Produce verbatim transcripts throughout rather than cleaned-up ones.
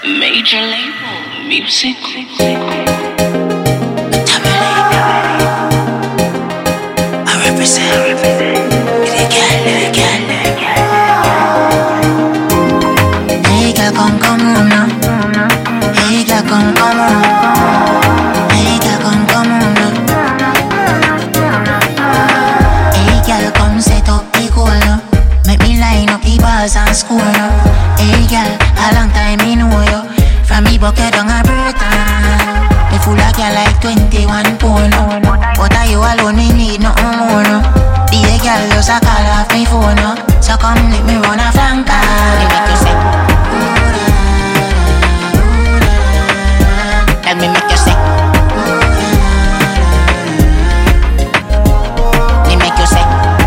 Major label music. I represent. Hey girl, come come on now. Hey girl, come come on. Hey girl, come come on now. Hey girl, come set up the goal now. Make me line up the bars and score now. Hey girl, a long time me know you. From me bucket down a Britain. Me full of girl like twenty-one pound. But are you alone, me need nothing more no. Be a girl, just a call off me phone no. So come let me run a flanker. Let me make you say let me make you say let me make you say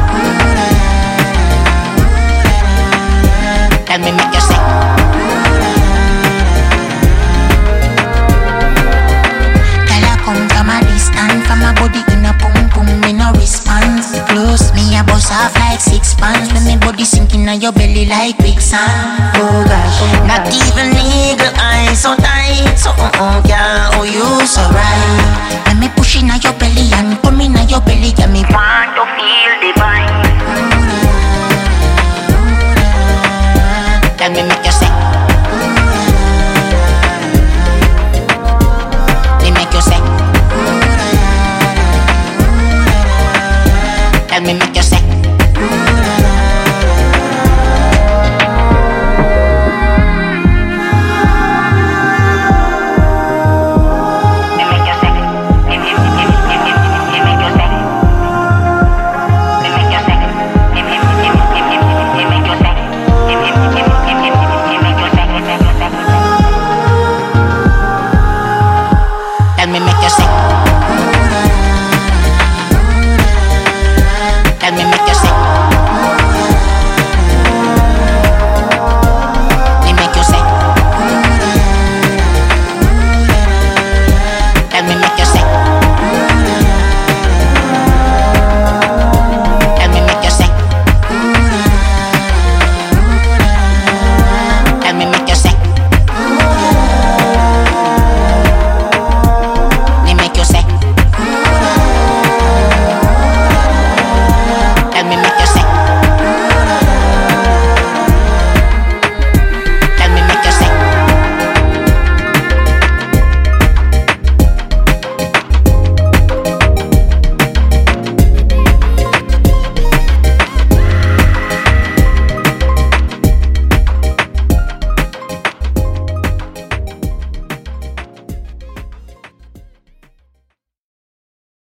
let me make you say. Come from a distance, from a body in a pum pum, me no response. Close me a bust off like six pants, when me body sinking on your belly like quicksand. Oh gosh, not the